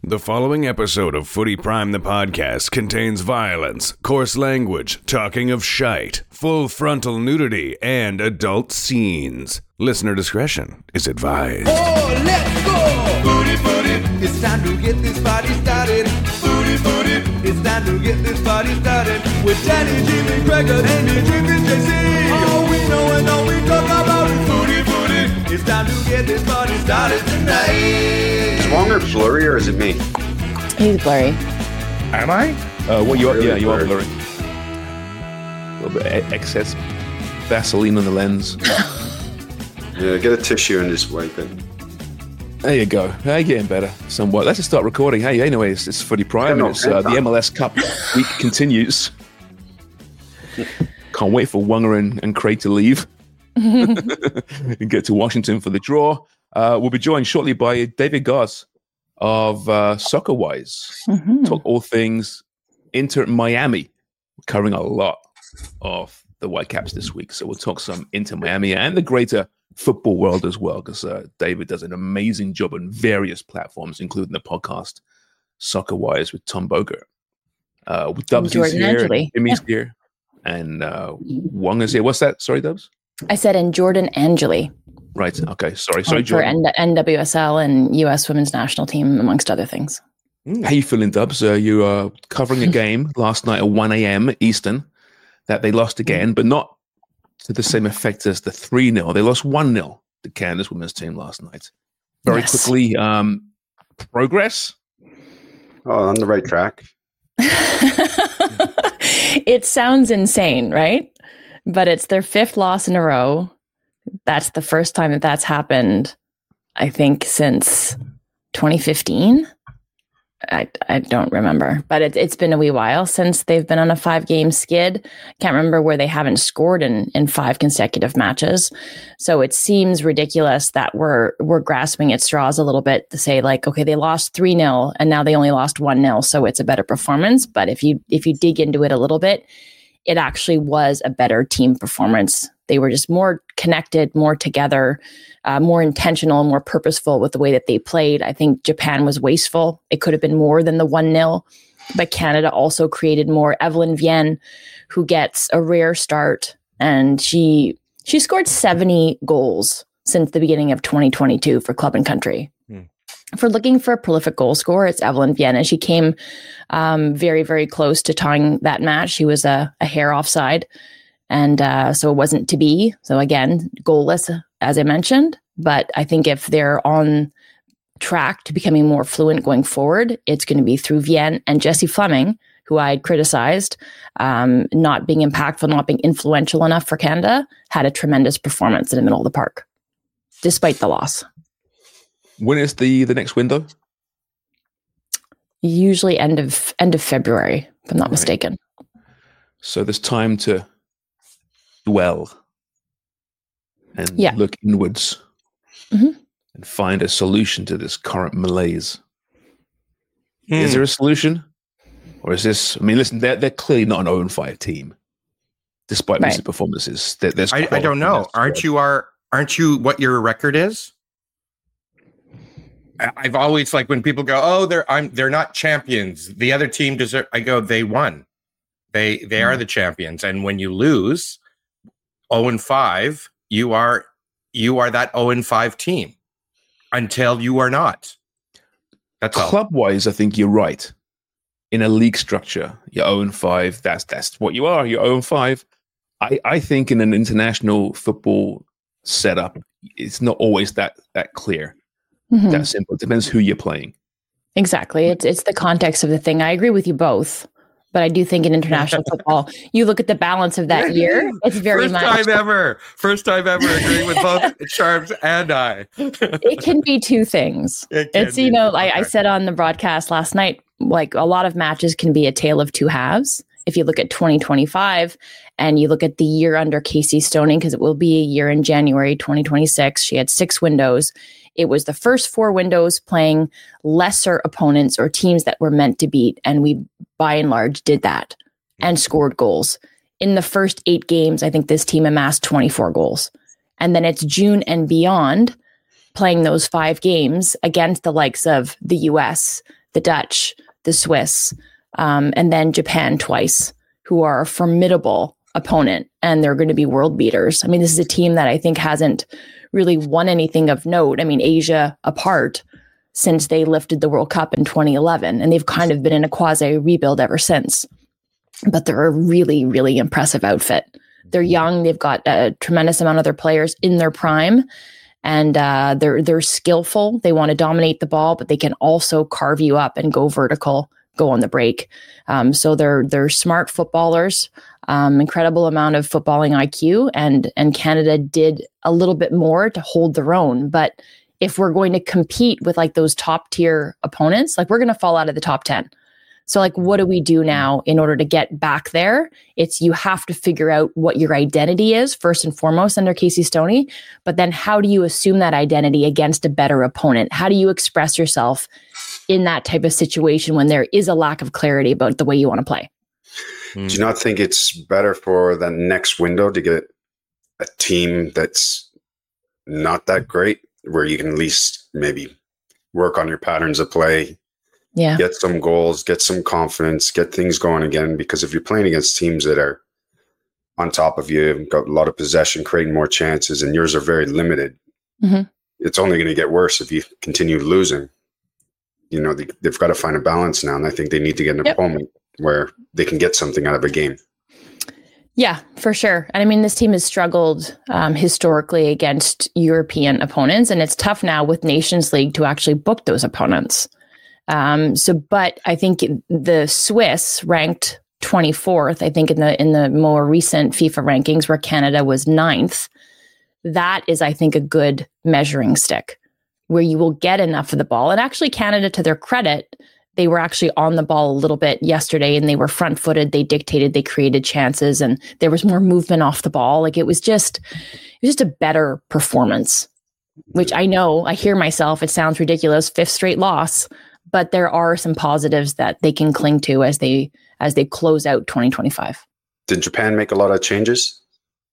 The following episode of Footy Prime the podcast contains violence, coarse language, talking of shite, full frontal nudity, and adult scenes. Listener discretion is advised. Oh, let's go! Footy, footy, it's time to get this party started. Footy, footy, it's time to get this party started. With Danny, Jimmy, Gregor, Andy, Jimmy, JC. All we know and all we talk about is footy, footy. It's time to get this party started tonight. Is Wonger blurry or is it me? He's blurry. Am I? What you are? Yeah, you are blurry. blurry. A little bit of excess Vaseline on the lens. Yeah, get a tissue and just wipe it. There you go. Hey, getting better somewhat. Let's just start recording. Hey, anyways, it's Footy Prime and it's the MLS Cup week continues. Can't wait for Wonger and Craig to leave and get to Washington for the draw. We'll be joined shortly by David Goss of Soccer Wise. Talk all things Inter Miami. We're covering a lot of the Whitecaps this week, so we'll talk some Inter Miami and the greater football world as well, because David does an amazing job on various platforms, including the podcast Soccer Wise with Tom Bogert. With Dubs here, Jimmy's here, and Wonger's here. What's that? Sorry, Dubs? I said in Jordan Angeli. Right. Okay. Sorry, for Jordan. NWSL and U.S. Women's National Team, amongst other things. How you feeling, Dubs? You are covering a game last night at 1 a.m. Eastern that they lost again, but not to the same effect as the 3-0. They lost 1-0 to Canada's women's team last night. Very quickly, progress? Oh, on the right track. It sounds insane, right? But it's their 5th loss in a row. That's the first time that's happened, I think, since 2015. I don't remember, but it's been a wee while since they've been on a 5-game skid. Can't remember where they haven't scored in 5 consecutive matches. So it seems ridiculous that we're grasping at straws a little bit to say, like, okay, they lost 3-0 and now they only lost 1-0, so it's a better performance. But if you dig into it a little bit, it actually was a better team performance. They were just more connected, more together, more intentional, more purposeful with the way that they played. I think Japan was wasteful. It could have been more than the 1-0, but Canada also created more. Evelyn Vienne, who gets a rare start, and she scored 70 goals since the beginning of 2022 for club and country. If we're looking for a prolific goal scorer, it's Evelyn Vienne, and she came very, very close to tying that match. She was a hair offside. And so it wasn't to be. So again, goalless, as I mentioned. But I think if they're on track to becoming more fluent going forward, it's going to be through Vienne and Jessie Fleming, who I had criticized, not being impactful, not being influential enough for Canada, had a tremendous performance in the middle of the park, despite the loss. When is the next window? Usually end of February, if I'm not mistaken. So there's time to dwell and look inwards and find a solution to this current malaise. Is there a solution? Or is this, I mean, listen, they're clearly not an 0-5 team, despite recent performances. I don't know. Aren't you what your record is? I've always, like, when people go, oh, they're not champions, the other team deserve, I go, they won. They are the champions. And when you lose 0-5, you are that 0-5 team until you are not. That's club-wise, I think you're right. In a league structure, you're 0-5. That's what you are. You're 0-5. I think in an international football setup, it's not always that clear, that simple. It depends who you're playing. Exactly. It's the context of the thing. I agree with you both. But I do think in international football, you look at the balance of that year, it's very much... First time ever agreeing with both Sharps and I. It can be two things. It's, I said on the broadcast last night, like, a lot of matches can be a tale of two halves. If you look at 2025 and you look at the year under Casey Stoning, because it will be a year in January 2026, she had 6 windows. It was the first 4 windows playing lesser opponents or teams that were meant to beat. And we, by and large, did that and scored goals. In the first 8 games, I think this team amassed 24 goals. And then it's June and beyond, playing those 5 games against the likes of the US, the Dutch, the Swiss, and then Japan twice, who are a formidable opponent, and they're going to be world beaters. I mean, this is a team that I think hasn't really won anything of note. I mean, Asia apart, since they lifted the World Cup in 2011, and they've kind of been in a quasi rebuild ever since. But they're a really, really impressive outfit. They're young. They've got a tremendous amount of their players in their prime, and they're skillful. They want to dominate the ball, but they can also carve you up and go vertical, go on the break. So they're smart footballers, incredible amount of footballing IQ, and Canada did a little bit more to hold their own. But if we're going to compete with like those top tier opponents, like we're going to fall out of the top 10. So like, what do we do now in order to get back there? It's you have to figure out what your identity is first and foremost under Casey Stoney, but then how do you assume that identity against a better opponent? How do you express yourself in that type of situation when there is a lack of clarity about the way you want to play? Do you not think it's better for the next window to get a team that's not that great, where you can at least maybe work on your patterns of play, get some goals, get some confidence, get things going again? Because if you're playing against teams that are on top of you, got a lot of possession, creating more chances, and yours are very limited, it's only going to get worse if you continue losing. You know, they've got to find a balance now, and I think they need to get an opponent where they can get something out of a game. Yeah, for sure. And I mean, this team has struggled historically against European opponents, and it's tough now with Nations League to actually book those opponents. But I think the Swiss ranked 24th, I think in the more recent FIFA rankings, where Canada was 9th. That is, I think, a good measuring stick where you will get enough of the ball. And actually Canada, to their credit, they were actually on the ball a little bit yesterday, and they were front-footed. They dictated, they created chances, and there was more movement off the ball. Like it was just a better performance, which I know, I hear myself, it sounds ridiculous, 5th straight loss, but there are some positives that they can cling to as they close out 2025. Did Japan make a lot of changes?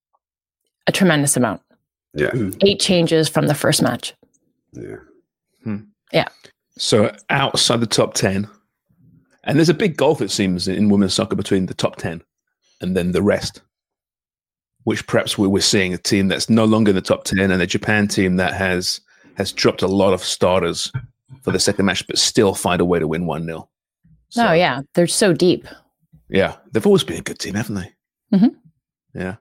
A tremendous amount. Yeah. 8 changes from the first match. Yeah. Yeah. So outside the top 10, and there's a big gulf, it seems, in women's soccer between the top 10 and then the rest, which perhaps we're seeing a team that's no longer in the top 10, and a Japan team that has dropped a lot of starters for the second match, but still find a way to win 1-0. So, oh, yeah. They're so deep. Yeah. They've always been a good team, haven't they? Mm-hmm. Yeah.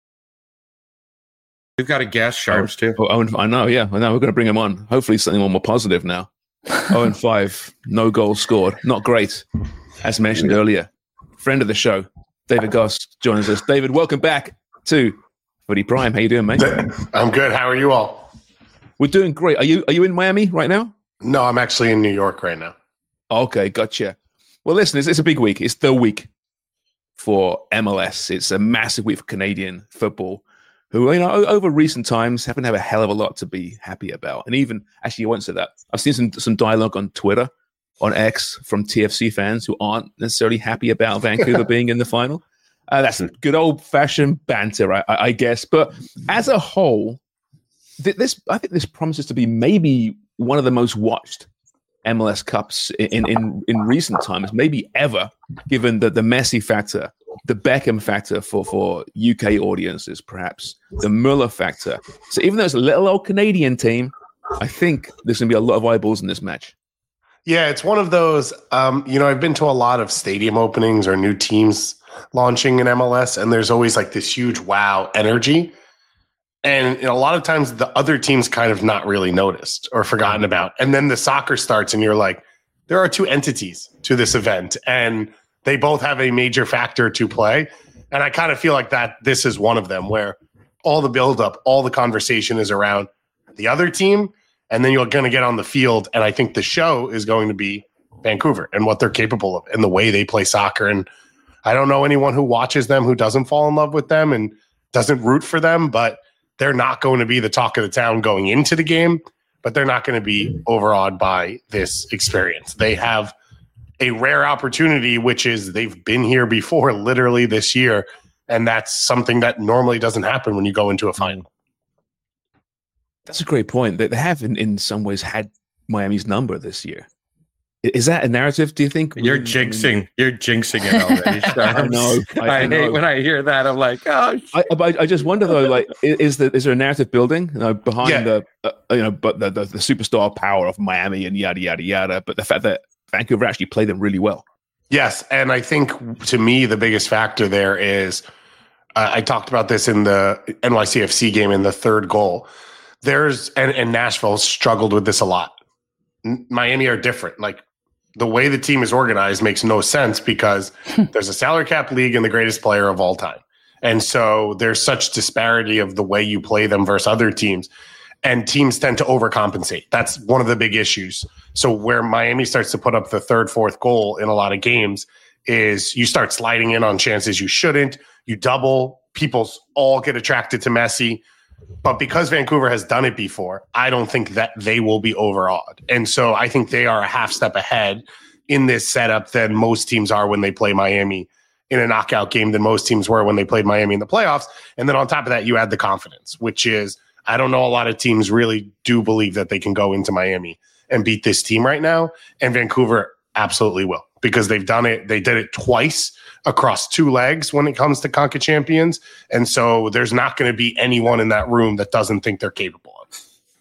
We've got a guest, Sharps, too. Oh, I know, yeah. I know, we're going to bring him on. Hopefully something more positive now. 0-5, no goals scored. Not great. As mentioned earlier, friend of the show, David Goss, joins us. David, welcome back to Footy Prime. How you doing, mate? I'm good. How are you all? We're doing great. Are you in Miami right now? No, I'm actually in New York right now. Okay, gotcha. Well, listen, it's a big week. It's the week for MLS. It's a massive week for Canadian football, who, you know, over recent times haven't had a hell of a lot to be happy about. And even, actually, I won't say that. I've seen some dialogue on Twitter, on X, from TFC fans who aren't necessarily happy about Vancouver being in the final. That's good old-fashioned banter, I guess. But as a whole, I think this promises to be maybe one of the most watched MLS Cups in recent times, maybe ever, given the Messi factor, the Beckham factor for UK audiences, perhaps the Muller factor. So even though it's a little old Canadian team, I think there's going to be a lot of eyeballs in this match. Yeah, it's one of those, I've been to a lot of stadium openings or new teams launching in MLS, and there's always like this huge wow energy. And a lot of times the other team's kind of not really noticed or forgotten about. And then the soccer starts and you're like, there are 2 entities to this event and they both have a major factor to play. And I kind of feel like that this is one of them, where all the buildup, all the conversation is around the other team. And then you're going to get on the field. And I think the show is going to be Vancouver and what they're capable of and the way they play soccer. And I don't know anyone who watches them who doesn't fall in love with them and doesn't root for them, but they're not going to be the talk of the town going into the game, but they're not going to be overawed by this experience. They have a rare opportunity, which is they've been here before, literally this year, and that's something that normally doesn't happen when you go into a final. That's a great point. They have, in some ways, had Miami's number this year. Is that a narrative, do you think? You're jinxing it already, Sharms. I know. Hate when I hear that. I'm like, oh. I just wonder though, like, is there a narrative building behind the superstar power of Miami and yada yada yada, but the fact that Vancouver actually played them really well. Yes, and I think to me the biggest factor there is I talked about this in the NYCFC game in the third goal. And Nashville struggled with this a lot. Miami are different. Like, the way the team is organized makes no sense because there's a salary cap league and the greatest player of all time. And so there's such disparity of the way you play them versus other teams. And teams tend to overcompensate. That's one of the big issues. So where Miami starts to put up the third, fourth goal in a lot of games is you start sliding in on chances you shouldn't. You double. People all get attracted to Messi. But because Vancouver has done it before, I don't think that they will be overawed. And so I think they are a half step ahead in this setup than most teams are when they play Miami in a knockout game, than most teams were when they played Miami in the playoffs. And then on top of that, you add the confidence, which is, I don't know, a lot of teams really do believe that they can go into Miami and beat this team right now. And Vancouver absolutely will, because they've done it. They did it twice across two legs when it comes to CONCACAF champions. And so there's not going to be anyone in that room that doesn't think they're capable of.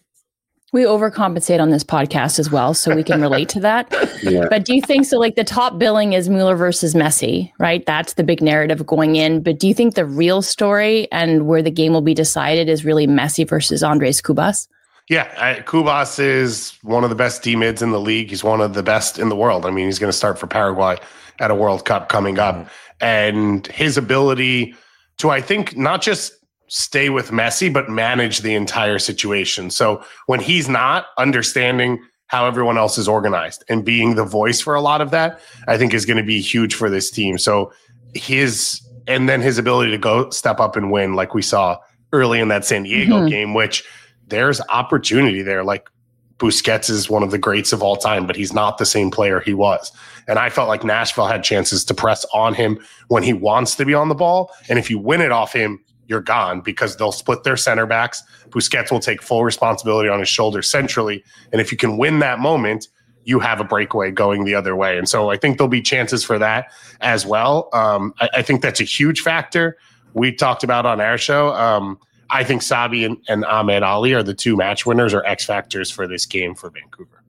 We overcompensate on this podcast as well, so we can relate to that. Yeah. But do you think so? Like, the top billing is Mueller versus Messi, right? That's the big narrative going in. But do you think the real story and where the game will be decided is really Messi versus Andres Cubas? Yeah, Cubas is one of the best D-mids in the league. He's one of the best in the world. I mean, he's going to start for Paraguay at a World Cup coming up. And his ability to, I think, not just stay with Messi, but manage the entire situation. So when he's not understanding how everyone else is organized and being the voice for a lot of that, I think is going to be huge for this team. So his ability to go step up and win, like we saw early in that San Diego game, which there's opportunity there. Like, Busquets is one of the greats of all time, but he's not the same player he was. And I felt like Nashville had chances to press on him when he wants to be on the ball. And if you win it off him, you're gone, because they'll split their center backs. Busquets will take full responsibility on his shoulders centrally. And if you can win that moment, you have a breakaway going the other way. And so I think there'll be chances for that as well. I think that's a huge factor. We talked about on our show. I think Sabi and Ahmed Ali are the two match winners or X factors for this game for Vancouver.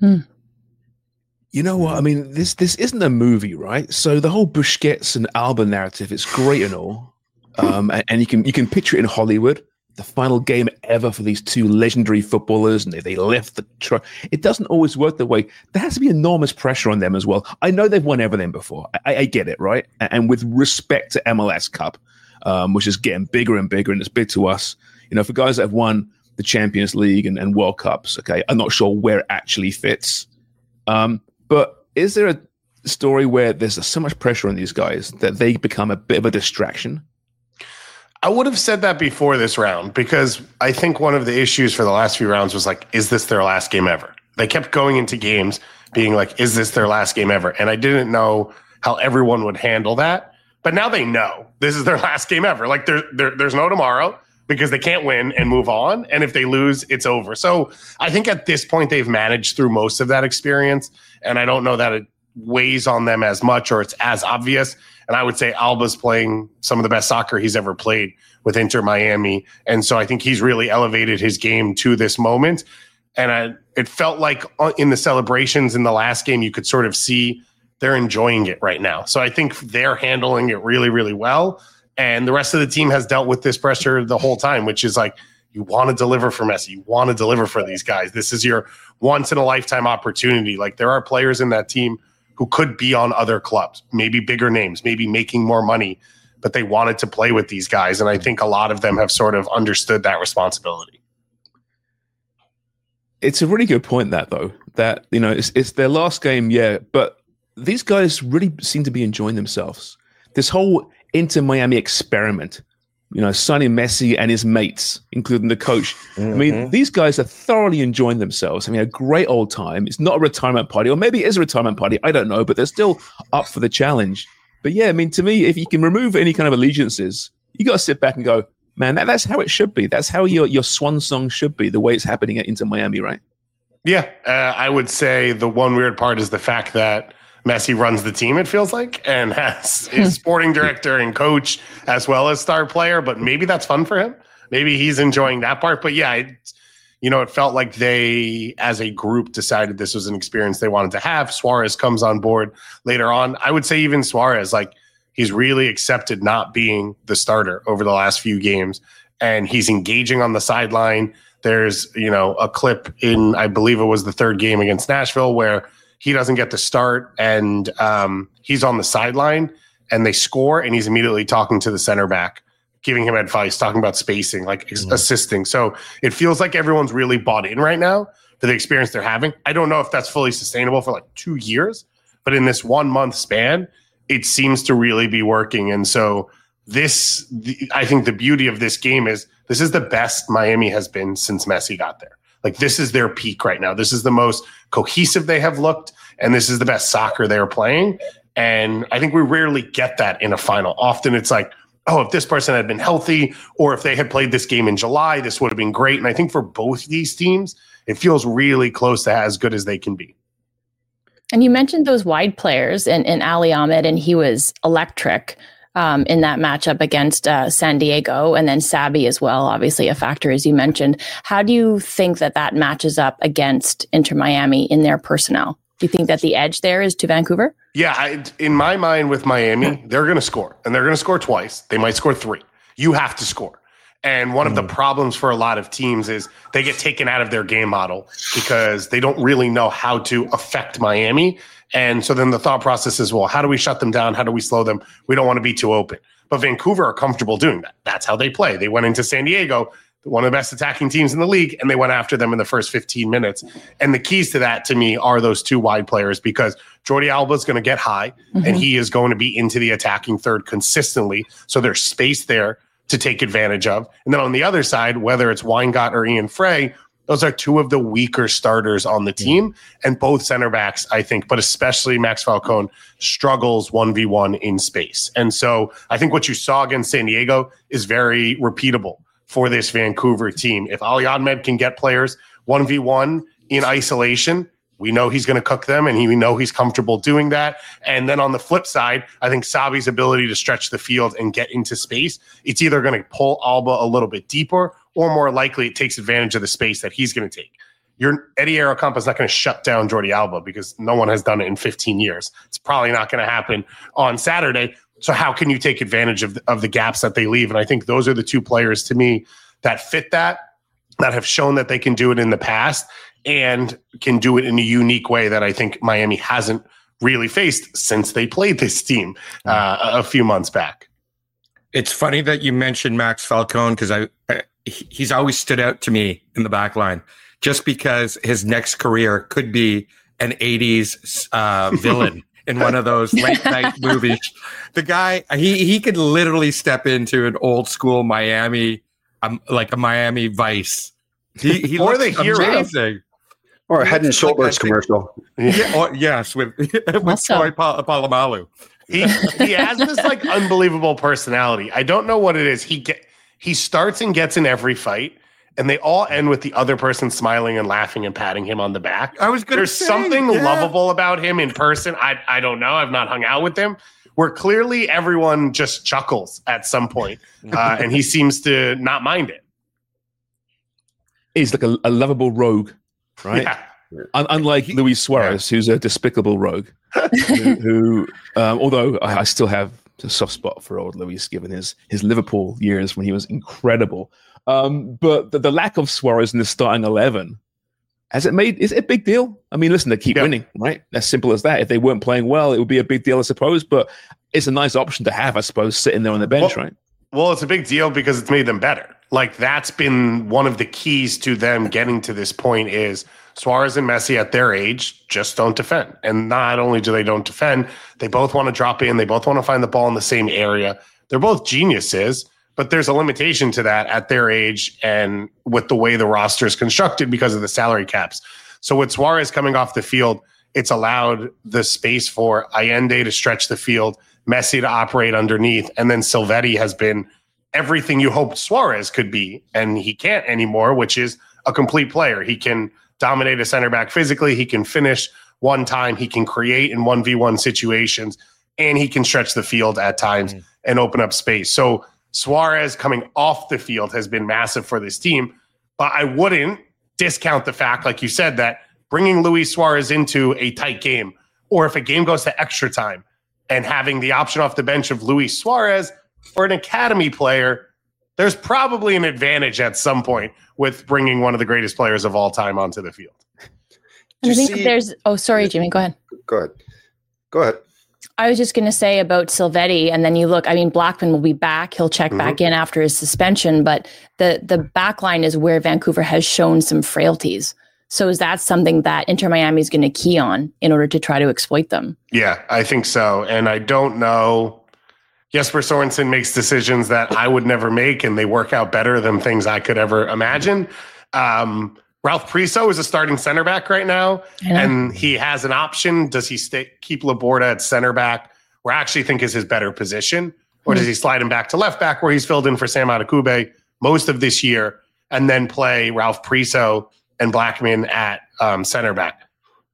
You know what? I mean, this isn't a movie, right? So the whole Busquets and Alba narrative, it's great and all. And you can picture it in Hollywood, the final game ever for these two legendary footballers, and they left the truck. It doesn't always work the way. There has to be enormous pressure on them as well. I know they've won everything before. I get it, right? And with respect to MLS Cup, which is getting bigger and bigger, and it's big to us. You know, for guys that have won the Champions League and World Cups, okay, I'm not sure where it actually fits. But is there a story where there's so much pressure on these guys that they become a bit of a distraction? I would have said that before this round, because I think one of the issues for the last few rounds was like, is this their last game ever? They kept going into games being like, is this their last game ever? And I didn't know how everyone would handle that. But now they know this is their last game ever. Like, there's no tomorrow, because they can't win and move on. And if they lose, it's over. So I think at this point they've managed through most of that experience. And I don't know that it weighs on them as much or it's as obvious. And I would say Alba's playing some of the best soccer he's ever played with Inter Miami. And so I think he's really elevated his game to this moment. And it felt like in the celebrations in the last game, you could sort of see they're enjoying it right now. So I think they're handling it really, really well. And the rest of the team has dealt with this pressure the whole time, which is like, you want to deliver for Messi. You want to deliver for these guys. This is your once-in-a-lifetime opportunity. Like, there are players in that team who could be on other clubs, maybe bigger names, maybe making more money, but they wanted to play with these guys. And I think a lot of them have sort of understood that responsibility. It's a really good point though, that, you know, it's their last game. Yeah. But these guys really seem to be enjoying themselves. This whole Inter Miami experiment, you know, signing Messi and his mates, including the coach. I mean, these guys are thoroughly enjoying themselves. I mean, a great old time. It's not a retirement party, or maybe it is a retirement party. I don't know, but they're still up for the challenge. But yeah, I mean, to me, if you can remove any kind of allegiances, you got to sit back and go, man, that's how it should be. That's how your swan song should be, the way it's happening at Inter Miami, right? Yeah, I would say the one weird part is the fact that Messi runs the team, it feels like, and has his sporting director and coach as well as star player, but maybe that's fun for him. Maybe he's enjoying that part. But yeah, it felt like they, as a group, decided this was an experience they wanted to have. Suarez comes on board later on. I would say even Suarez, like, he's really accepted not being the starter over the last few games, and he's engaging on the sideline. There's, a clip in, I believe it was the third game against Nashville, where he doesn't get to start, and he's on the sideline, and they score, and he's immediately talking to the center back, giving him advice, talking about spacing, assisting. So it feels like everyone's really bought in right now for the experience they're having. I don't know if that's fully sustainable for 2 years, but in this 1 month span, it seems to really be working. And so I think the beauty of this game is this is the best Miami has been since Messi got there. This is their peak right now. This is the most cohesive they have looked, and this is the best soccer they're playing. And I think we rarely get that in a final. Often it's like, oh, if this person had been healthy, or if they had played this game in July, this would have been great. And I think for both these teams, it feels really close to as good as they can be. And you mentioned those wide players in Ali Ahmed, and he was electric in that matchup against San Diego, and then Sabi as well, obviously a factor, as you mentioned. How do you think that matches up against Inter Miami in their personnel? Do you think that the edge there is to Vancouver? Yeah, in my mind with Miami, they're going to score, and they're going to score twice. They might score 3. You have to score. And one of the problems for a lot of teams is they get taken out of their game model because they don't really know how to affect Miami. And so then the thought process is, well, how do we shut them down? How do we slow them? We don't want to be too open. But Vancouver are comfortable doing that. That's how they play. They went into San Diego, one of the best attacking teams in the league, and they went after them in the first 15 minutes. And the keys to that, to me, are those 2 wide players, because Jordi Alba is going to get high, and he is going to be into the attacking third consistently. So there's space there to take advantage of. And then on the other side, whether it's Weingart or Ian Frey, those are 2 of the weaker starters on the team. And both center backs, I think, but especially Max Falcone, struggles 1v1 in space. And so I think what you saw against San Diego is very repeatable for this Vancouver team. If Ali Ahmed can get players 1v1 in isolation, we know he's going to cook them, and we know he's comfortable doing that. And then on the flip side, I think Sabi's ability to stretch the field and get into space, it's either going to pull Alba a little bit deeper, or more likely it takes advantage of the space that he's going to take. Eddie Aerocampo is not going to shut down Jordi Alba, because no one has done it in 15 years. It's probably not going to happen on Saturday. So how can you take advantage of the gaps that they leave? And I think those are the 2 players to me that fit that have shown that they can do it in the past, and can do it in a unique way that I think Miami hasn't really faced since they played this team a few months back. It's funny that you mentioned Max Falcone, because he's always stood out to me in the back line, just because his next career could be an 80s villain in one of those late night movies. The guy, he could literally step into an old school Miami, like a Miami Vice. He or looks the hero. amazing. Or a Head and Shoulders commercial. Yes, with Troy Polamalu. He has this unbelievable personality. I don't know what it is. He starts and gets in every fight, and they all end with the other person smiling and laughing and patting him on the back. There's something lovable about him in person. I don't know. I've not hung out with him, where clearly everyone just chuckles at some point, and he seems to not mind it. He's like a lovable rogue, right? Yeah. Unlike Luis Suarez, who's a despicable rogue, who although I still have a soft spot for old Luis, given his Liverpool years when he was incredible. But the lack of Suarez in the starting 11, is it a big deal? I mean, listen, they keep winning, right? As simple as that. If they weren't playing well, it would be a big deal, I suppose. But it's a nice option to have, I suppose, sitting there on the bench, right? Well, it's a big deal because it's made them better. That's been one of the keys to them getting to this point is Suarez and Messi at their age just don't defend. And not only do they don't defend, they both want to drop in. They both want to find the ball in the same area. They're both geniuses, but there's a limitation to that at their age and with the way the roster is constructed because of the salary caps. So with Suarez coming off the field, it's allowed the space for Allende to stretch the field, Messi to operate underneath, and then Silvetti has been everything you hoped Suarez could be, and he can't anymore, which is a complete player. He can dominate a center back physically. He can finish one time. He can create in 1v1 situations, and he can stretch the field at times and open up space. So Suarez coming off the field has been massive for this team, but I wouldn't discount the fact, like you said, that bringing Luis Suarez into a tight game, or if a game goes to extra time, and having the option off the bench of Luis Suarez or an academy player, there's probably an advantage at some point with bringing one of the greatest players of all time onto the field. I think there's... Oh, sorry, Jimmy. Go ahead. Go ahead. I was just going to say about Silvetti, and then you look, I mean, Blackman will be back. He'll check back in after his suspension, but the back line is where Vancouver has shown some frailties. So is that something that Inter Miami is going to key on in order to try to exploit them? Yeah, I think so. And I don't know. Jesper Sorensen makes decisions that I would never make, and they work out better than things I could ever imagine. Ralph Priso is a starting center back right now, and he has an option. Does he keep Laborda at center back, where I actually think is his better position? Or does he slide him back to left back, where he's filled in for Sam Adekugbe most of this year, and then play Ralph Priso and Blackman at center back?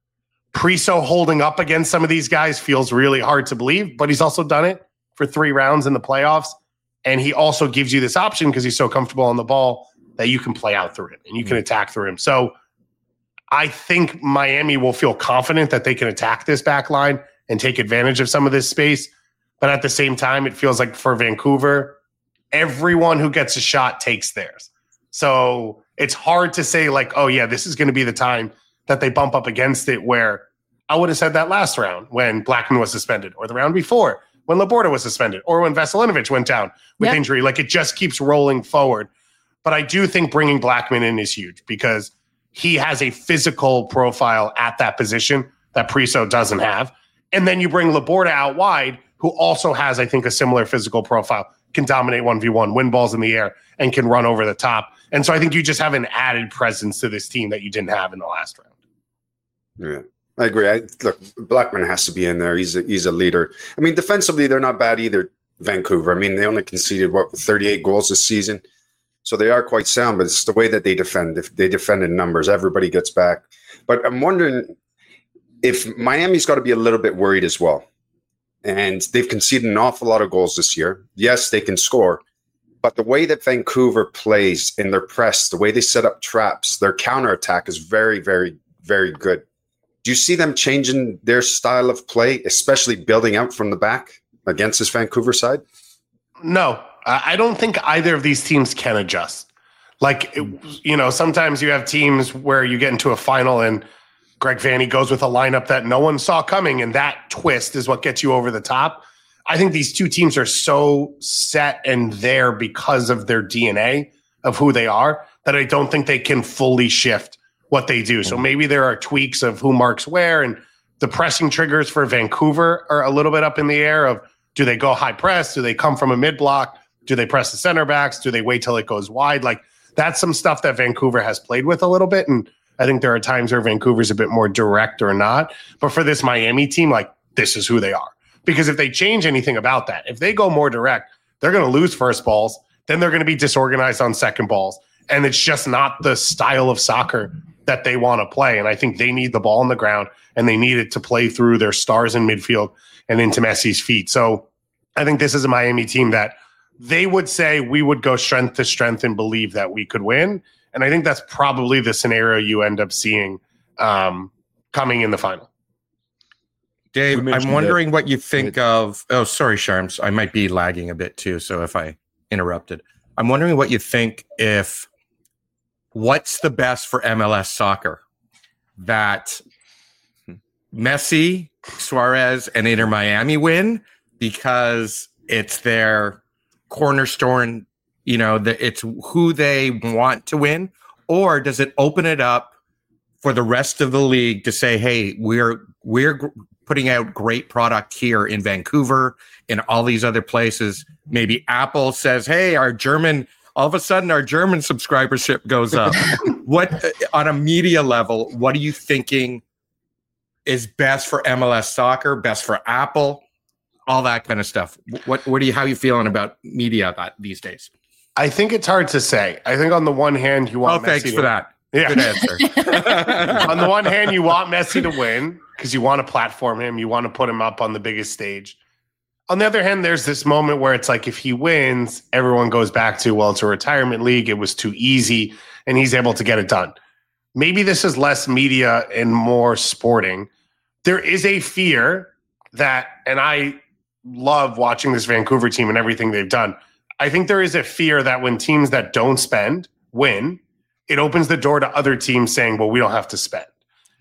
Priso holding up against some of these guys feels really hard to believe, but he's also done it for 3 rounds in the playoffs. And he also gives you this option because he's so comfortable on the ball that you can play out through him and you can attack through him. So I think Miami will feel confident that they can attack this back line and take advantage of some of this space. But at the same time, it feels like for Vancouver, everyone who gets a shot takes theirs. So it's hard to say like, oh yeah, this is going to be the time that they bump up against it, where I would have said that last round when Blackman was suspended, or the round before when Laborda was suspended, or when Veselinovic went down with injury. Like, it just keeps rolling forward. But I do think bringing Blackman in is huge because he has a physical profile at that position that Priso doesn't have. And then you bring Laborda out wide, who also has, I think, a similar physical profile, can dominate 1v1, win balls in the air, and can run over the top. And so I think you just have an added presence to this team that you didn't have in the last round. Yeah, I agree. Look, Blackman has to be in there. He's a leader. I mean, defensively, they're not bad either, Vancouver. I mean, they only conceded, 38 goals this season. So they are quite sound, but it's the way that they defend. If they defend in numbers, everybody gets back. But I'm wondering if Miami's got to be a little bit worried as well. And they've conceded an awful lot of goals this year. Yes, they can score. But the way that Vancouver plays in their press, the way they set up traps, their counterattack is very, very, very good. Do you see them changing their style of play, especially building out from the back against this Vancouver side? No, I don't think either of these teams can adjust. Like, sometimes you have teams where you get into a final and Greg Vanney goes with a lineup that no one saw coming, and that twist is what gets you over the top. I think these two teams are so set and there because of their DNA of who they are that I don't think they can fully shift what they do. So maybe there are tweaks of who marks where, and the pressing triggers for Vancouver are a little bit up in the air of, do they go high press? Do they come from a mid block? Do they press the center backs? Do they wait till it goes wide? Like, that's some stuff that Vancouver has played with a little bit. And I think there are times where Vancouver's a bit more direct or not. But for this Miami team, like, this is who they are. Because if they change anything about that, if they go more direct, they're going to lose first balls. Then they're going to be disorganized on second balls. And it's just not the style of soccer that they want to play. And I think they need the ball on the ground, and they need it to play through their stars in midfield and into Messi's feet. So I think this is a Miami team that they would say we would go strength to strength and believe that we could win. And I think that's probably the scenario you end up seeing coming in the final. Dave, I'm wondering what you think of... Oh, sorry, Sharms. I might be lagging a bit too, so if I interrupted. I'm wondering what you think what's the best for MLS soccer? That Messi, Suarez, and Inter Miami win because it's their cornerstone, it's who they want to win? Or does it open it up for the rest of the league to say, hey, we're putting out great product here in Vancouver, in all these other places? Maybe Apple says, hey, all of a sudden our German subscribership goes up. What, on a media level, what are you thinking is best for MLS soccer, best for Apple, all that kind of stuff? How are you feeling about media these days? I think it's hard to say. I think on the one hand, you want thanks for that. Yeah. Good answer. On the one hand, you want Messi to win because you want to platform him. You want to put him up on the biggest stage. On the other hand, there's this moment where it's like if he wins, everyone goes back to, well, it's a retirement league. It was too easy, and he's able to get it done. Maybe this is less media and more sporting. There is a fear that, and I love watching this Vancouver team and everything they've done. I think there is a fear that when teams that don't spend win, it opens the door to other teams saying, well, we don't have to spend.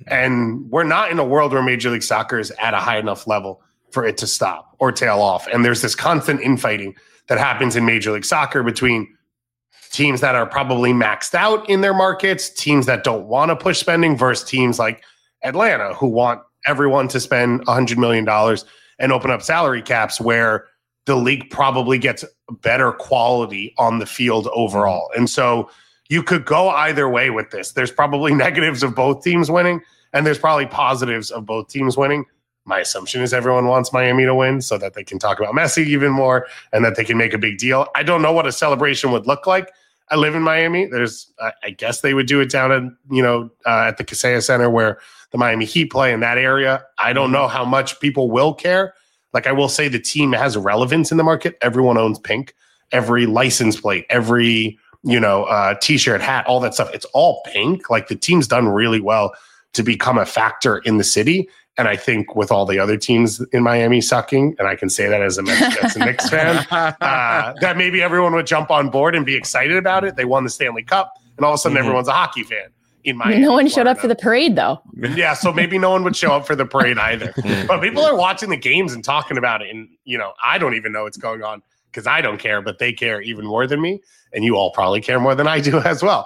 And we're not in a world where Major League Soccer is at a high enough level for it to stop or tail off. And there's this constant infighting that happens in Major League Soccer between teams that are probably maxed out in their markets, teams that don't want to push spending versus teams like Atlanta who want everyone to spend $100 million and open up salary caps where the league probably gets better quality on the field overall. And so you could go either way with this. There's probably negatives of both teams winning, and there's probably positives of both teams winning. My assumption is everyone wants Miami to win so that they can talk about Messi even more and that they can make a big deal. I don't know what a celebration would look like. I live in Miami. I guess they would do it down at the Kaseya Center where the Miami Heat play in that area. I don't know how much people will care. Like I will say the team has relevance in the market. Everyone owns pink. Every license plate, every T-shirt, hat, all that stuff. It's all pink. Like the team's done really well to become a factor in the city. And I think with all the other teams in Miami sucking, and I can say that as a Knicks fan, that maybe everyone would jump on board and be excited about it. They won the Stanley Cup, and all of a sudden everyone's a hockey fan in Miami. No one showed up for the parade, though. Yeah, so maybe no one would show up for the parade either. But people are watching the games and talking about it, and I don't even know what's going on because I don't care, but they care even more than me. And you all probably care more than I do as well.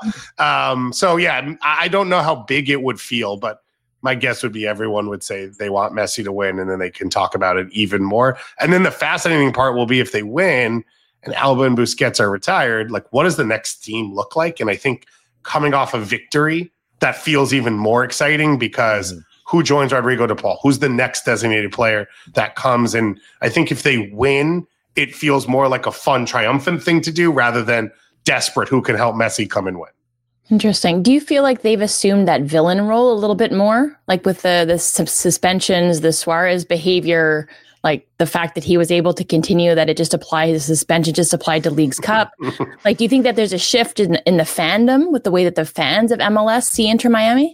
So, yeah, I don't know how big it would feel, but my guess would be everyone would say they want Messi to win, and then they can talk about it even more. And then the fascinating part will be if they win and Alba and Busquets are retired, like what does the next team look like? And I think coming off a victory, that feels even more exciting because who joins Rodrigo de Paul? Who's the next designated player that comes? And I think if they win, it feels more like a fun, triumphant thing to do rather than desperate who can help Messi come and win. Interesting. Do you feel like they've assumed that villain role a little bit more? Like with the suspensions, the Suarez behavior, like the fact that he was able to continue, that it just applied, the suspension just applied to League's Cup. Like, do you think that there's a shift in the fandom with the way that the fans of MLS see Inter Miami?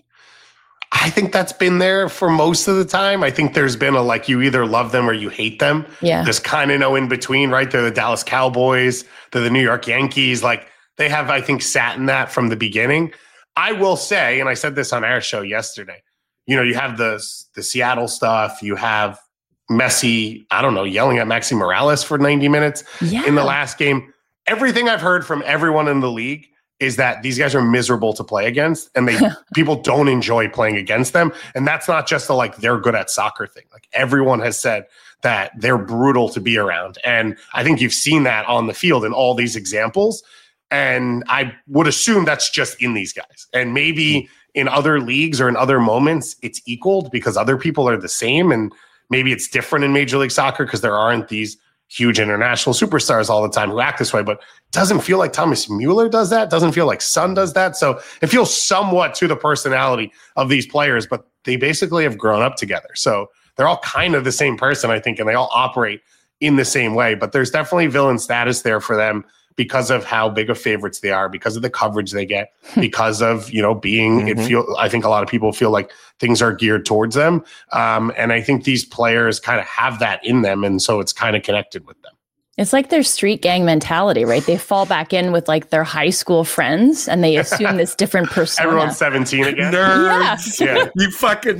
I think that's been there for most of the time. I think there's been you either love them or you hate them. Yeah. There's kind of no in between, right? They're the Dallas Cowboys. They're the New York Yankees. Like they have, I think, sat in that from the beginning. I will say, and I said this on our show yesterday, you have the Seattle stuff. You have Messi, I don't know, yelling at Maxi Morales for 90 minutes in the last game. Everything I've heard from everyone in the league is that these guys are miserable to play against, and people don't enjoy playing against them. And that's not just they're good at soccer thing. Like everyone has said that they're brutal to be around. And I think you've seen that on the field in all these examples. And I would assume that's just in these guys. And maybe in other leagues or in other moments, it's equaled because other people are the same. And maybe it's different in Major League Soccer because there aren't these huge international superstars all the time who act this way, but it doesn't feel like Thomas Mueller does that. Doesn't feel like Son does that. So it feels somewhat to the personality of these players, but they basically have grown up together. So they're all kind of the same person, I think, and they all operate in the same way, but there's definitely villain status there for them because of how big of favorites they are, because of the coverage they get, because of, being, I think a lot of people feel like things are geared towards them. And I think these players kind of have that in them. And so it's kind of connected with them. It's like their street gang mentality, right? They fall back in with their high school friends and they assume this different persona. Everyone's 17 again. Nerds. Yeah. You fucking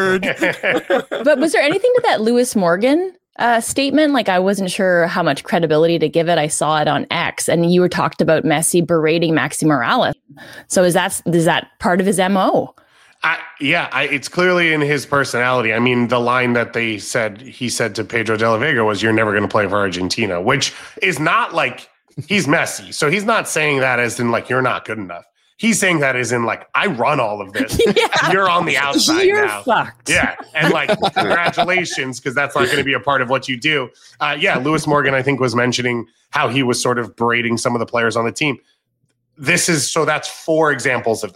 nerd. But was there anything to that Lewis Morgan statement? I wasn't sure how much credibility to give it. I saw it on X, and you were talked about Messi berating Maxi Morales. So is that part of his MO? It's clearly in his personality. I mean, the line that he said to Pedro de la Vega was, "You're never going to play for Argentina," which is not he's Messi. So he's not saying that as in you're not good enough. He's saying that as in I run all of this. Yeah. You're on the outside You're now. fucked. Yeah. And congratulations, because that's not going to be a part of what you do. Lewis Morgan, I think, was mentioning how he was sort of berating some of the players on the team. That's 4 examples of this.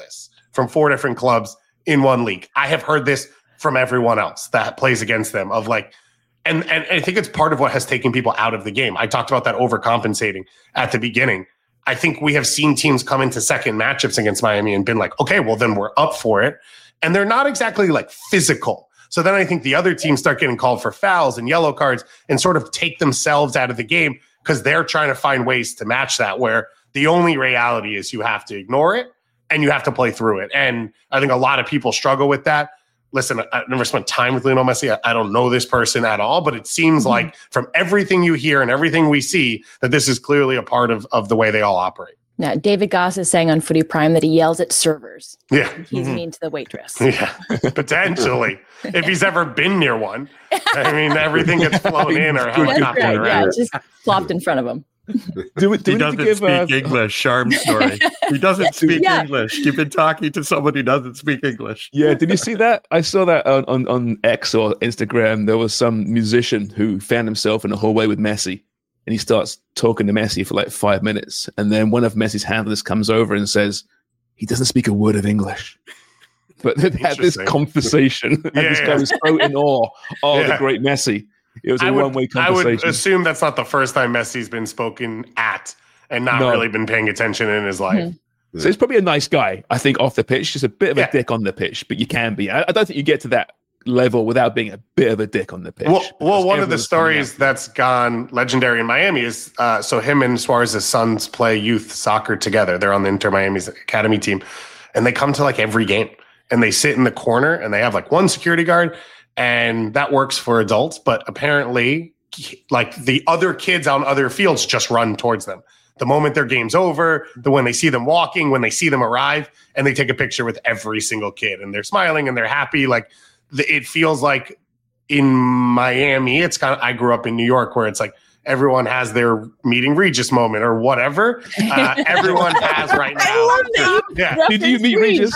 from 4 different clubs in one league. I have heard this from everyone else that plays against them of like, and I think it's part of what has taken people out of the game. I talked about that overcompensating at the beginning. I think we have seen teams come into second matchups against Miami and been like, okay, well then we're up for it. And they're not exactly like physical. So then I think the other teams start getting called for fouls and yellow cards and sort of take themselves out of the game because they're trying to find ways to match that, where the only reality is you have to ignore it and you have to play through it. And I think a lot of people struggle with that. Listen, I've never spent time with Lionel Messi. I don't know this person at all, but it seems like from everything you hear and everything we see that this is clearly a part of the way they all operate. Yeah, David Goss is saying on Footy Prime that he yells at servers. Yeah. He's mean to the waitress. Yeah, potentially. If he's ever been near one. I mean, everything gets flown in or helicoptered Right, around. yeah, it's just plopped in front of him. He doesn't speak English. Charm story. He doesn't speak English. You've been talking to someone who doesn't speak English. Yeah, did you see that? I saw that on X or Instagram. There was some musician who found himself in a hallway with Messi, and he starts talking to Messi for like 5 minutes, and then one of Messi's handlers comes over and says, "He doesn't speak a word of English." But they had this conversation, and this guy was so in awe of the great Messi. It was a one-way conversation. I would assume that's not the first time Messi's been spoken at and not really been paying attention in his life. Mm-hmm. So he's probably a nice guy, I think, off the pitch. Just a bit of a dick on the pitch, but you can be. I don't think you get to that level without being a bit of a dick on the pitch. Well, one of the stories that's gone legendary in Miami is so him and Suarez's sons play youth soccer together. They're on the Inter Miami's academy team, and they come to like every game, and they sit in the corner, and they have like one security guard. And that works for adults, but apparently, like the other kids on other fields just run towards them. The moment their game's over, when they see them walking, when they see them arrive, and they take a picture with every single kid, and they're smiling and they're happy. Like it feels like in Miami, it's kind of. I grew up in New York, where it's like everyone has their meeting Regis moment or whatever. Everyone has right now. I love that. Yeah. Did you meet Regis?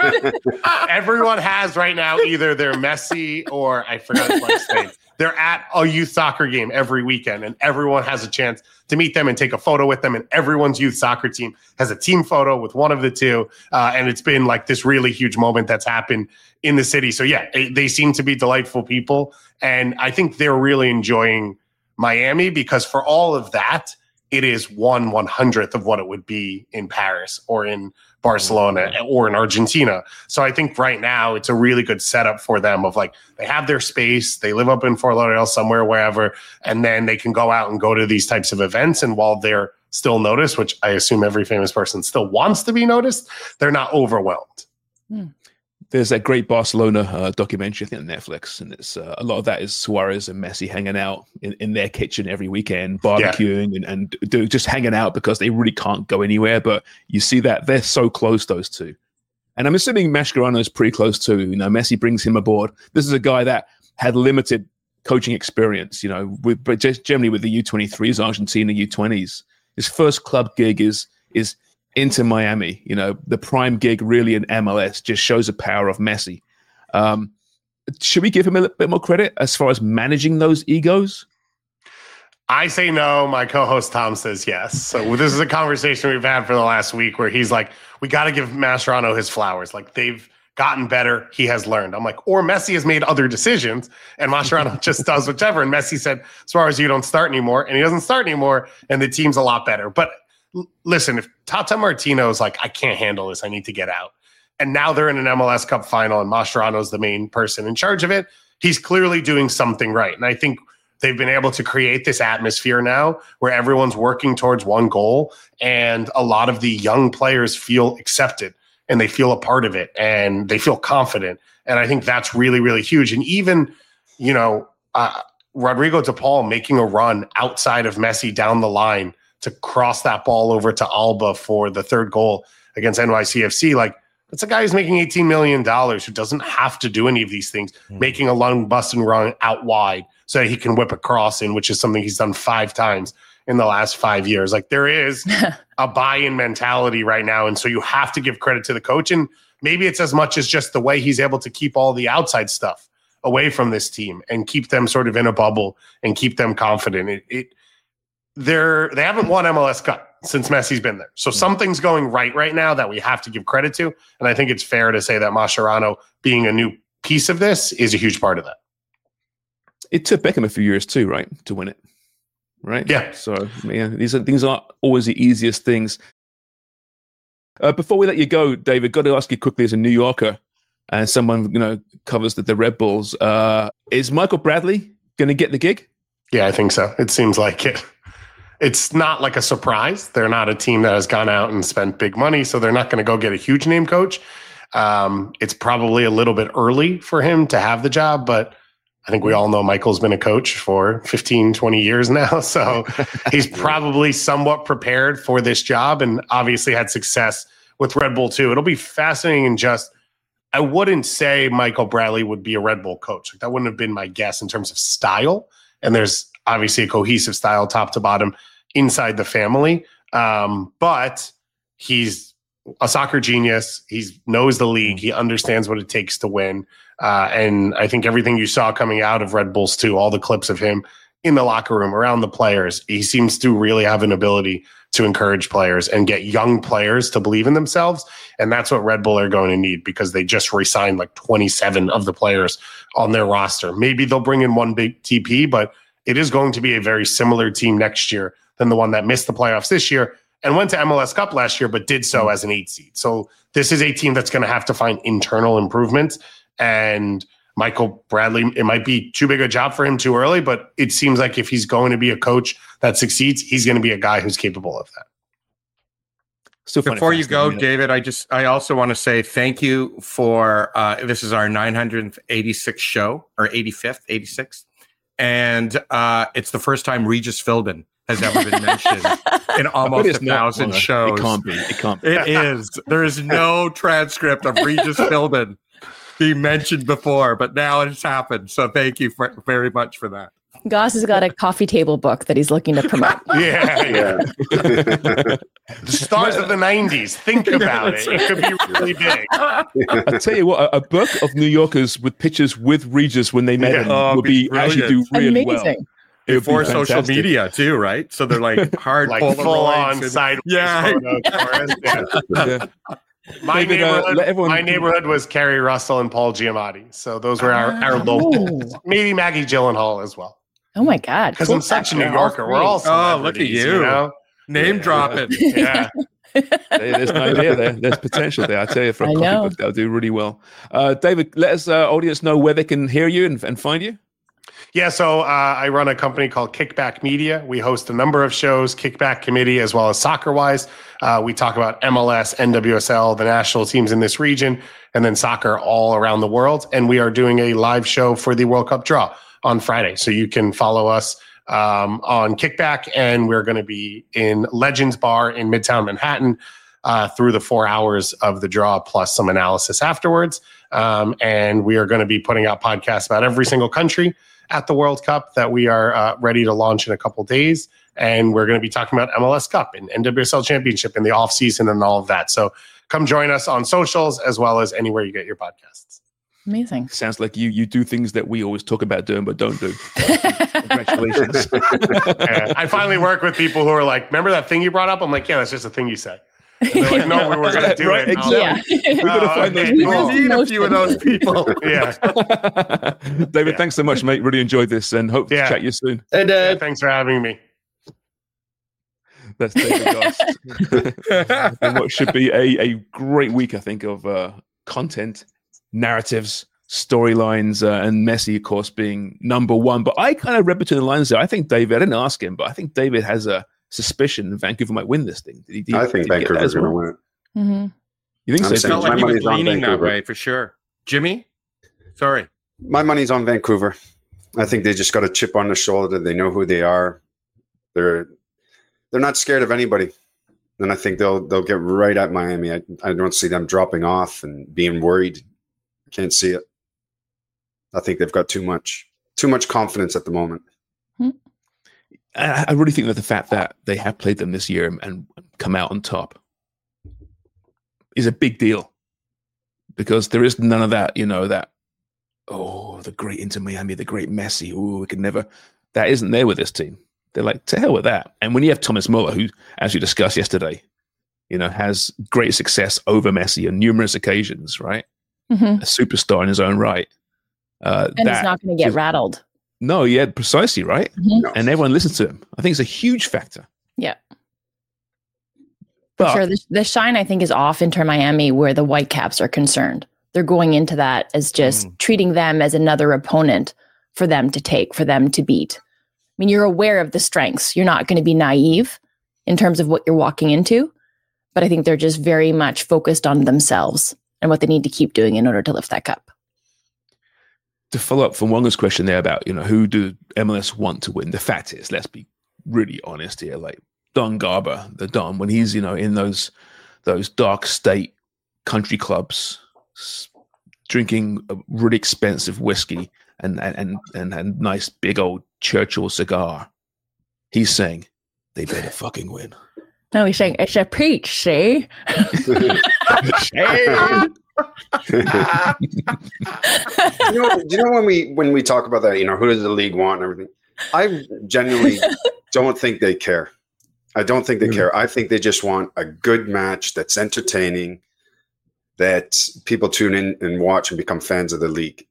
Everyone has right now either their Messi or I forgot his last name. They're at a youth soccer game every weekend, and everyone has a chance to meet them and take a photo with them. And everyone's youth soccer team has a team photo with one of the two. And it's been like this really huge moment that's happened in the city. So yeah, they seem to be delightful people. And I think they're really enjoying Miami because for all of that, it is 1/100th of what it would be in Paris or in Barcelona or in Argentina. So I think right now it's a really good setup for them of like, they have their space, they live up in Fort Lauderdale somewhere, wherever, and then they can go out and go to these types of events. And while they're still noticed, which I assume every famous person still wants to be noticed, they're not overwhelmed. There's that great Barcelona documentary, I think, on Netflix, and it's a lot of that is Suarez and Messi hanging out in their kitchen every weekend, barbecuing and just hanging out because they really can't go anywhere. But you see that they're so close, those two. And I'm assuming Mascherano is pretty close too. You know, Messi brings him aboard. This is a guy that had limited coaching experience, you know, but just generally with the U23s, Argentina U20s. His first club gig is into Miami. You know, the prime gig really in MLS just shows the power of Messi. Should we give him a little bit more credit as far as managing those egos? I say no. My co-host Tom says yes. So this is a conversation we've had for the last week where he's like, we got to give Mascherano his flowers. Like they've gotten better. He has learned. I'm like, or Messi has made other decisions and Mascherano just does whichever. And Messi said, as far as you don't start anymore, and he doesn't start anymore, and the team's a lot better. But listen, if Tata Martino's like, I can't handle this, I need to get out, and now they're in an MLS Cup final and Mascherano's the main person in charge of it, he's clearly doing something right. And I think they've been able to create this atmosphere now where everyone's working towards one goal, and a lot of the young players feel accepted and they feel a part of it and they feel confident. And I think that's really, really huge. And even, you know, Rodrigo de Paul making a run outside of Messi down the line to cross that ball over to Alba for the third goal against NYCFC. Like, that's a guy who's making $18 million who doesn't have to do any of these things, making a long bust and run out wide so that he can whip a cross in, which is something he's done 5 times in the last 5 years. Like, there is a buy-in mentality right now. And so you have to give credit to the coach. And maybe it's as much as just the way he's able to keep all the outside stuff away from this team and keep them sort of in a bubble and keep them confident. They haven't won MLS Cup. since Messi's been there. So something's going right now that we have to give credit to. And I think it's fair to say that Mascherano being a new piece of this is a huge part of that. It took Beckham a few years too, right, to win it, right? Yeah. So these aren't always the easiest things. Before we let you go, David, got to ask you quickly as a New Yorker and someone covers the Red Bulls. Is Michael Bradley going to get the gig? Yeah, I think so. It seems like it. It's not like a surprise. They're not a team that has gone out and spent big money, so they're not going to go get a huge name coach. It's probably a little bit early for him to have the job, but I think we all know Michael's been a coach for 15, 20 years now. So he's probably somewhat prepared for this job and obviously had success with Red Bull too. It'll be fascinating and I wouldn't say Michael Bradley would be a Red Bull coach. That wouldn't have been my guess in terms of style. And there's obviously a cohesive style top to bottom inside the family. But he's a soccer genius. He knows the league. He understands what it takes to win. And I think everything you saw coming out of Red Bulls too, all the clips of him in the locker room, around the players, he seems to really have an ability to encourage players and get young players to believe in themselves. And that's what Red Bull are going to need because they just re-signed like 27 of the players on their roster. Maybe they'll bring in one big TP, but it is going to be a very similar team next year than the one that missed the playoffs this year and went to MLS Cup last year, but did so as an 8 seed. So this is a team that's going to have to find internal improvements. And Michael Bradley, it might be too big a job for him too early, but it seems like if he's going to be a coach that succeeds, he's going to be a guy who's capable of that. So before you go, David, I also want to say thank you for this is our 986th show or 85th, 86th. And it's the first time Regis Philbin has ever been mentioned in almost 1,000 shows. It can't be. It is. There is no transcript of Regis Philbin being mentioned before, but now it's happened. So thank you very much for that. Goss has got a coffee table book that he's looking to promote. Yeah. The stars of the 90s. Think about it. It could be really big. I tell you what, a book of New Yorkers with pictures with Regis when they met him would be actually do really amazing. Well. Before social media too, right? So they're like hard, like full on sideways photos. Yeah. My neighborhood was Kerry Russell and Paul Giamatti. So those were our local. Maybe Maggie Gyllenhaal as well. Oh my God. Because I'm such a New Yorker. We're all look at you. Name dropping. Yeah. There's an idea there. There's potential there. I tell you, for a coffee book, that'll do really well. David, let us audience know where they can hear you and find you. Yeah, so I run a company called Kickback Media. We host a number of shows, Kickback Committee, as well as Soccer-Wise. We talk about MLS, NWSL, the national teams in this region, and then soccer all around the world. And we are doing a live show for the World Cup draw on Friday. So you can follow us on Kickback, and we're going to be in Legends Bar in Midtown Manhattan through the 4 hours of the draw, plus some analysis afterwards. And we are going to be putting out podcasts about every single country at the World Cup that we are ready to launch in a couple days. And we're going to be talking about MLS Cup and NWSL Championship in the off season and all of that. So come join us on socials as well as anywhere you get your podcasts. Amazing. Sounds like you do things that we always talk about doing but don't do. Congratulations. I finally work with people who are like, remember that thing you brought up? I'm like, yeah, that's just a thing you said. And they're like, no, we were going to do it. Exactly. Yeah. We're going to find those people. We need a few of those people. Yeah. David, thanks so much, mate. Really enjoyed this and hope to chat you soon. And thanks for having me. That's David Goss. And what should be a great week, I think, of content, narratives, storylines, and Messi, of course, being number one. But I kind of read between the lines there. I think David, I didn't ask him, but I think David has a suspicion Vancouver might win this thing. I think Vancouver's going to win it. Mm-hmm. You think so? Felt like he was leaning that way for sure. Jimmy? Sorry. My money's on Vancouver. I think they just got a chip on their shoulder. They know who they are. They're not scared of anybody. And I think they'll get right at Miami. I don't see them dropping off and being worried. Can't see it. I think they've got too much confidence at the moment. I really think that the fact that they have played them this year and come out on top is a big deal, because there is none of that, the great Inter Miami, the great Messi. We could never. That isn't there with this team. They're like, to hell with that. And when you have Thomas Muller, who, as we discussed yesterday, has great success over Messi on numerous occasions, right? A superstar in his own right. And he's not going to get rattled. No, yeah, precisely, right? And everyone listens to him. I think it's a huge factor. Yeah. But sure, the shine, I think, is off Inter Miami where the Whitecaps are concerned. They're going into that as just treating them as another opponent for them to take, for them to beat. I mean, you're aware of the strengths. You're not going to be naive in terms of what you're walking into. But I think they're just very much focused on themselves and what they need to keep doing in order to lift that cup. To follow up from Wonga's question there about, who do MLS want to win? The fact is, let's be really honest here, like Don Garber, the Don, when he's, in those dark state country clubs, drinking a really expensive whiskey and nice big old Churchill cigar, he's saying, they better fucking win. No, he's saying, it's a peach, see? Do you know when we talk about that, who does the league want and everything? I genuinely don't think they care. I don't think they care. I think they just want a good match that's entertaining, that people tune in and watch and become fans of the league.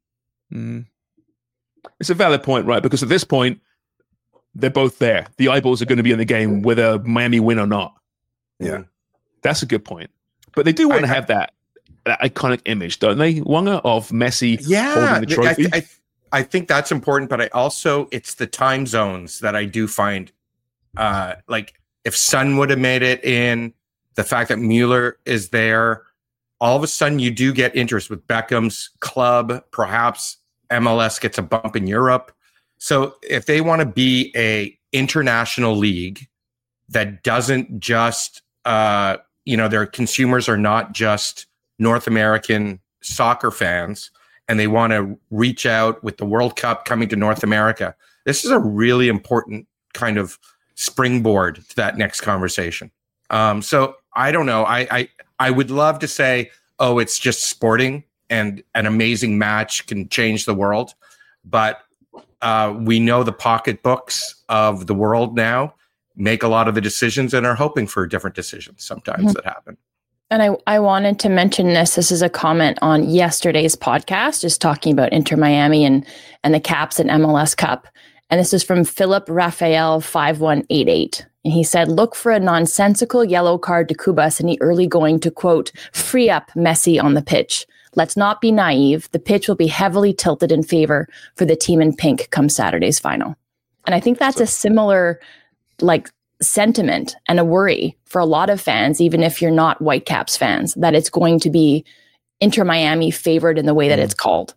It's a valid point, right? Because at this point, they're both there. The eyeballs are going to be in the game whether Miami win or not. Yeah. That's a good point. But they do want to have that iconic image, don't they, Wonga, of Messi holding the trophy? I think that's important, but it's the time zones that I do find, like if Son would have made it in, the fact that Mueller is there, all of a sudden you do get interest with Beckham's club, perhaps MLS gets a bump in Europe. So if they want to be a international league that doesn't just, their consumers are not just North American soccer fans, and they want to reach out with the World Cup coming to North America, this is a really important kind of springboard to that next conversation. So I don't know. I would love to say, oh, it's just sporting and an amazing match can change the world. But we know the pocketbooks of the world now make a lot of the decisions and are hoping for different decisions sometimes that happen. And I wanted to mention this. This is a comment on yesterday's podcast, just talking about Inter Miami and the Caps and MLS Cup. And this is from Philip Raphael 5188. And he said, look for a nonsensical yellow card to Cubas in the early going to, quote, free up Messi on the pitch. Let's not be naive. The pitch will be heavily tilted in favor for the team in pink come Saturday's final. And I think that's a similar sentiment and a worry for a lot of fans, even if you're not Whitecaps fans, that it's going to be Inter Miami favored in the way that it's called.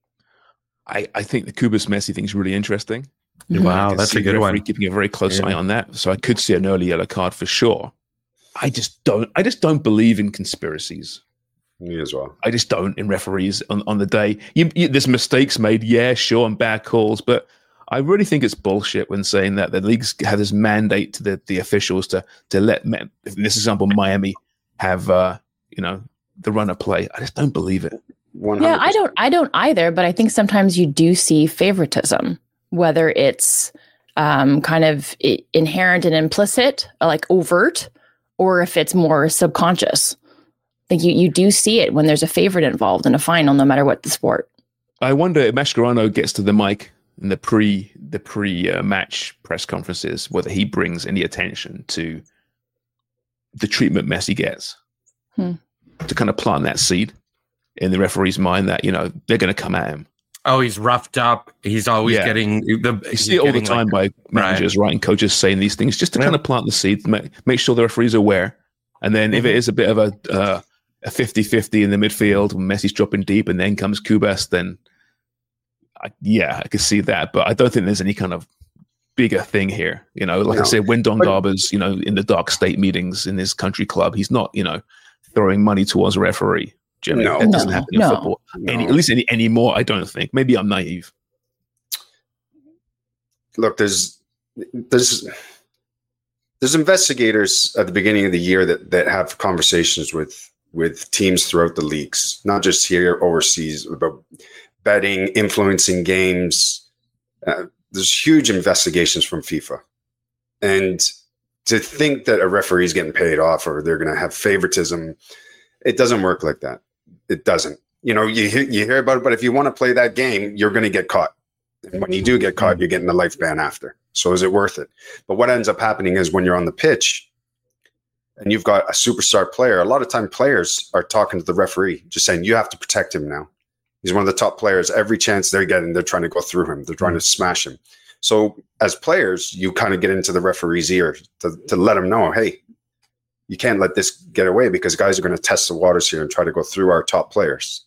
I think the Cubas Messi thing is really interesting. Wow, that's a good one. Keeping a very close eye on that. So I could see an early yellow card for sure. I just don't believe in conspiracies. Me as well. I just don't in referees on the day. There's mistakes made, yeah, sure, and bad calls, but I really think it's bullshit when saying that the leagues have this mandate to the officials to let, in this example, Miami have the runner play. I just don't believe it. 100%. Yeah, I don't either, but I think sometimes you do see favoritism, whether it's kind of inherent and implicit, like overt, or if it's more subconscious. I think you do see it when there's a favorite involved in a final, no matter what the sport. I wonder if Mascherano gets to the mic in the pre-match press conferences, whether he brings any attention to the treatment Messi gets to kind of plant that seed in the referee's mind that, they're going to come at him. Oh, he's roughed up. He's always getting you see it all the time by managers, right, and coaches saying these things just to kind of plant the seed, make sure the referee's aware. And then if it is a bit of a 50-50 in the midfield, when Messi's dropping deep and then comes Cubas, then I could see that. But I don't think there's any kind of bigger thing here. I said, when Don Garber's, in the dark state meetings in his country club, he's not, throwing money towards a referee. Generally, that doesn't happen in football. At least anymore, I don't think. Maybe I'm naive. Look, there's investigators at the beginning of the year that have conversations with teams throughout the leagues, not just here, overseas, about betting, influencing games. There's huge investigations from FIFA. And to think that a referee is getting paid off or they're going to have favoritism, it doesn't work like that. It doesn't. You know, you hear about it, but if you want to play that game, you're going to get caught. And when you do get caught, you're getting a life ban after. So is it worth it? But what ends up happening is when you're on the pitch and you've got a superstar player, a lot of time players are talking to the referee, just saying, you have to protect him now. He's one of the top players. Every chance they're getting, they're trying to go through him. They're trying to smash him. So as players, you kind of get into the referee's ear to let him know, hey, you can't let this get away because guys are going to test the waters here and try to go through our top players.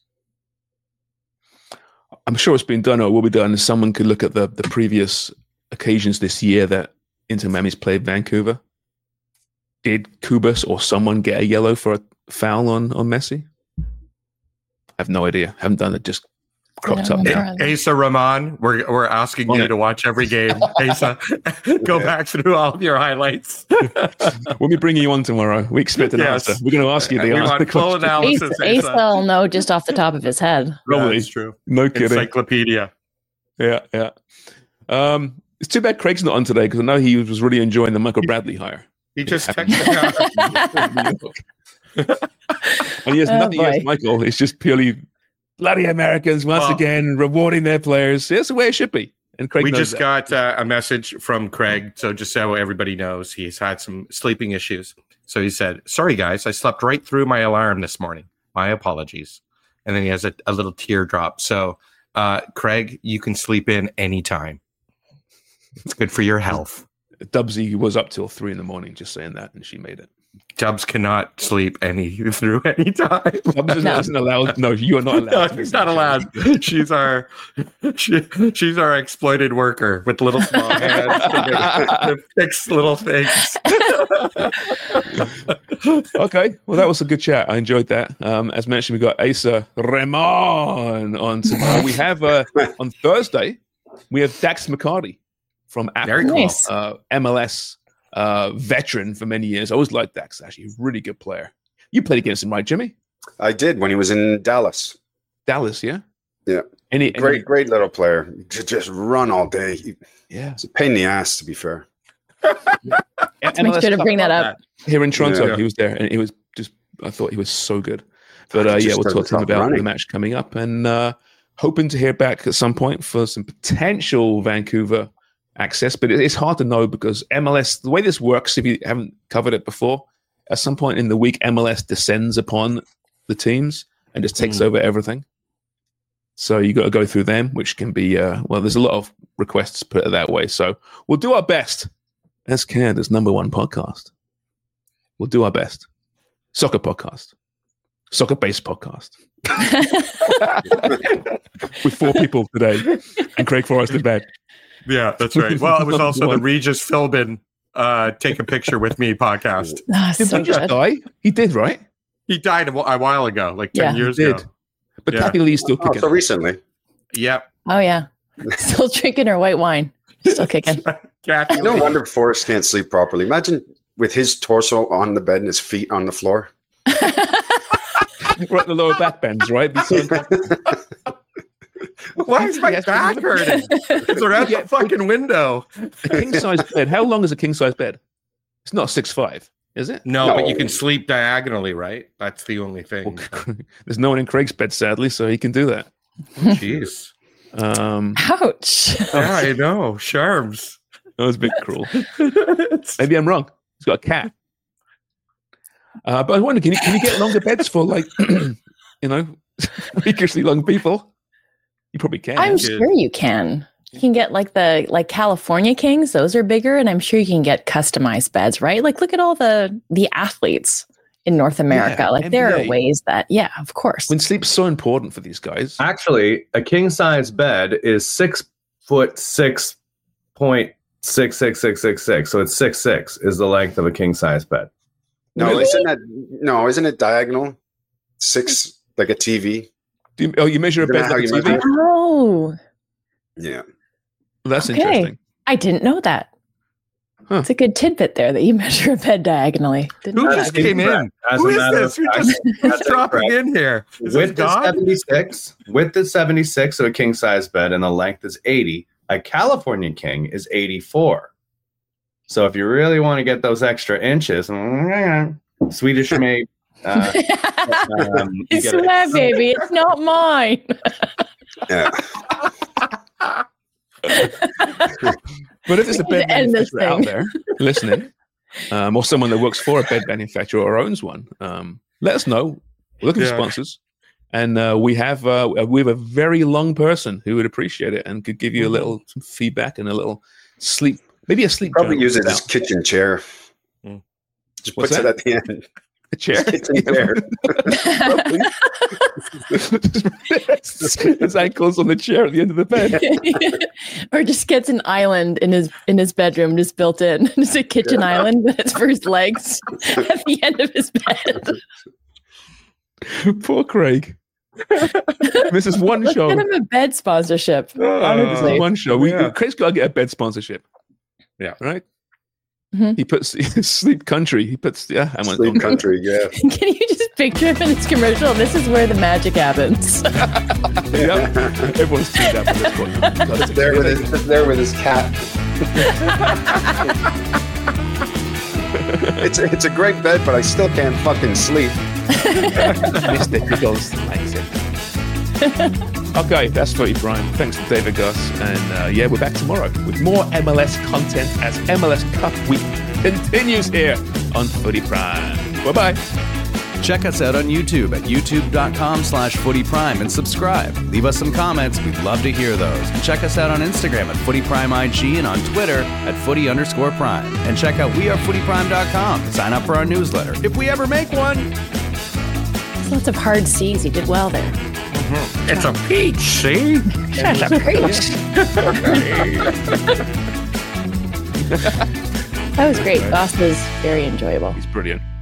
I'm sure it's been done or will be done. Someone could look at the previous occasions this year that Inter Miami's played Vancouver. Did Kubas or someone get a yellow for a foul on Messi? I have no idea. Haven't done it. Just cropped up now. Asa Rahman, we're asking you to watch every game. Asa, go back through all of your highlights. We'll be bringing you on tomorrow. We expect an answer. We're going to ask you the answer. Full analysis. Asa will know just off the top of his head. Probably. That's true. No kidding. Encyclopedia. Yeah. It's too bad Craig's not on today because I know he was really enjoying the Michael Bradley hire. He just texted and he has nothing against Michael. It's just purely bloody Americans once again rewarding their players. That's the way it should be. And Craig, we just got a message from Craig. So just so everybody knows, he's had some sleeping issues. So he said, "Sorry guys, I slept right through my alarm this morning. My apologies." And then he has a little teardrop. So Craig, you can sleep in anytime. It's good for your health. Dubsy was up till 3 a.m. just saying that, and she made it. Dubs cannot sleep through any time. Dubs isn't allowed. No, you are not allowed. No, he's not allowed. She's our exploited worker with little small hands to fix little things. Okay, well, that was a good chat. I enjoyed that. As mentioned, we got Asa Rahman on tomorrow. We have on Thursday, we have Dax McCarty from Apple, MLS veteran for many years. I always liked Dax, actually. Really good player. You played against him, right, Jimmy? I did when he was in Dallas. Dallas, yeah? Yeah. Great little player. Just run all day. It's a pain in the ass, to be fair. Make sure to bring that up. Here in Toronto, he was there, and it was just, I thought he was so good. But we'll talk to him about the match coming up, and hoping to hear back at some point for some potential Vancouver access, but it's hard to know because MLS, the way this works, if you haven't covered it before, at some point in the week, MLS descends upon the teams and just takes over everything. So you got to go through them, which can be, there's a lot of requests, put it that way. So we'll do our best as Canada's #1 podcast. We'll do our best. Soccer podcast. Soccer-based podcast. With 4 people today and Craig Forrest in bed. Yeah, that's right. Well, it was also the Regis Philbin Take a Picture with Me podcast. Did he just die? He did, right? He died a while ago, like 10 years ago. But Kathy Lee's still kicking. So recently. Yep. Oh, yeah. Still drinking her white wine. Still kicking. Kathy No Lee. wonder Forrest can't sleep properly. Imagine with his torso on the bed and his feet on the floor. Right, the lower back bends, right? Why is my back hurting? It's around the fucking window. A king-size bed. How long is a king-size bed? It's not 6'5", is it? No, but you can sleep diagonally, right? That's the only thing. Well, there's no one in Craig's bed, sadly, so he can do that. Jeez. Ouch. Yeah, I know. Sharms. That was a bit cruel. Maybe I'm wrong. He's got a cat. But I wonder, can you get longer beds for, like, freakishly long people? You probably can. I'm sure you can. You can get like California Kings. Those are bigger, and I'm sure you can get customized beds, right? Like, look at all the athletes in North America. Yeah, like, NBA. there are ways that, of course. When sleep's so important for these guys. Actually, a king size bed is 6'6.66666. So it's 6'6" is the length of a king size bed. No, Really? isn't it diagonal? 6, like a TV. You measure a Isn't bed that how like a you TV? measure it? Oh, Yeah. Well, that's okay. interesting. I didn't know that. Huh. It's a good tidbit there that you measure a bed diagonally. Didn't Who know just that. came in? As Who a is matter this? of Who's fact, dropping in here? Is with this the God? 76 of a king size bed and the length is 80, a California king is 84. So if you really want to get those extra inches, Swedish made. I swear, baby, it's not mine. Yeah. But if there's a bed manufacturer out there listening, or someone that works for a bed manufacturer or owns one, let us know. We're looking for sponsors, and we have a very long person who would appreciate it and could give you a little some feedback and a little sleep, maybe a sleep. Probably use it as kitchen chair. Just puts it at the end. A chair. Kitchen chair. His ankles on the chair at the end of the bed. Or just gets an island in his bedroom, just built in. It's a kitchen island, but it's for his legs at the end of his bed. Poor Craig. This is one show. Get him a bed sponsorship. This is one show. Craig's got to get a bed sponsorship. Yeah. Right? Mm-hmm. He puts Sleep Country. He puts Sleep Country. Yeah. Can you just picture him in this commercial? This is where the magic happens. Yep. Everyone's tuned up at this point. There with his cat. It's a great bed, but I still can't fucking sleep. Mr. Pickles likes it. Okay, that's Footy Prime. Thanks to David Goss. And we're back tomorrow with more MLS content as MLS Cup Week continues here on Footy Prime. Bye-bye. Check us out on YouTube at youtube.com/footyprime and subscribe. Leave us some comments. We'd love to hear those. And check us out on Instagram at footyprimeig and on Twitter at footy_prime. And check out wearefootyprime.com. Sign up for our newsletter if we ever make one. There's lots of hard C's. You did well there. Mm-hmm. It's a peach, see? It's a peach. That was great. Goss was very enjoyable. He's brilliant.